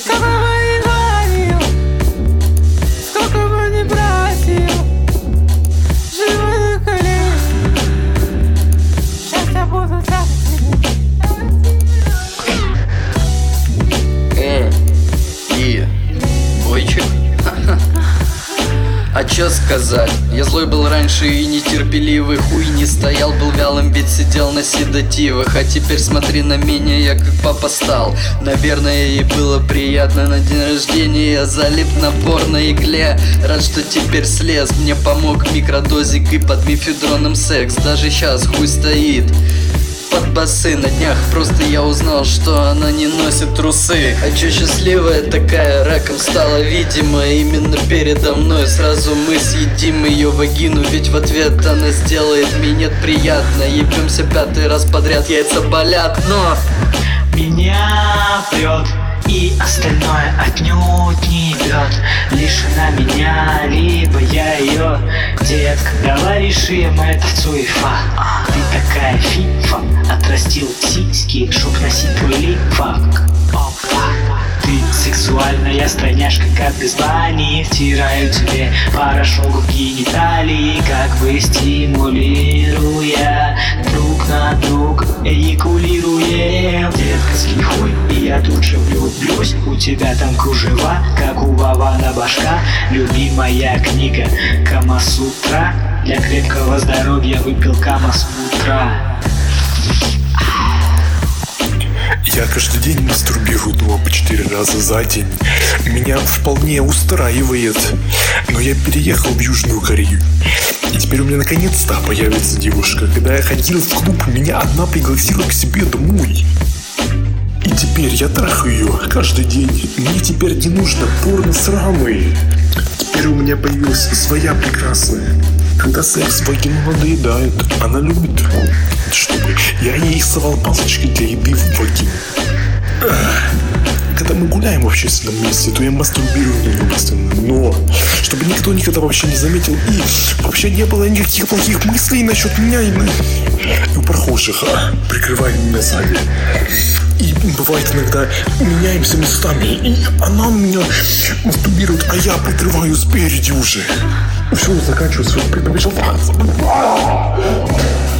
Сколько бы ни говорил, сколько бы ни просил, живу на коленях, сейчас я буду так И бойчик. А чё сказать? Я злой был раньше и нетерпеливый, хуй не стоял, был вялым, ведь сидел на седативах. А теперь смотри на меня, я как папа стал. Наверное, ей было приятно на день рождения. Я залип на порно-игле, рад, что теперь слез. Мне помог микродозик и под мефедроном секс. Даже сейчас хуй стоит под басы на днях, просто я узнал, что она не носит трусы. А чё счастливая такая, раком стала видимо именно передо мной. Сразу мы съедим ее вагину, ведь в ответ она сделает мне нет приятно. Ебемся 5-й раз подряд, яйца болят, но меня прет, и остальное отнюдь не бьет. Лишь она меня, либо я ее. Детка, давай решим это цуефа. Ты такая фифа, отрастил сиськи, чтоб носить твой лифак. Ты сексуальная стройняшка, как без бани. Втираю тебе порошок в гениталии, как бы стимулируя друг на друга, эякулируем. Детка, скинь хуй, и я тут же влюблюсь. У тебя там кружева, как у Вована башка. Любимая книга Камасутра. Для крепкого здоровья выпил Камасутра. Я каждый день мастурбирую дома по 4 раза за день. Меня вполне устраивает. Но я переехал в Южную Корею. И теперь у меня наконец-то появится девушка. Когда я ходил в клуб, меня одна пригласила к себе домой. И теперь я трахаю ее каждый день. Мне теперь не нужно порно с рамой. Теперь у меня появилась своя прекрасная. Когда секс в вагину надоедает, она любит, чтобы я ей совал палочки для еды в вагину. Когда мы гуляем в общественном месте, то я мастурбирую немного, но чтобы никто никогда вообще не заметил и вообще не было никаких плохих мыслей насчет меня и у прохожих, прикрывая меня сзади. И бывает иногда меняемся местами, и она меня мастурбирует, а я прикрываю спереди уже. Все, заканчиваю свое предпочтение.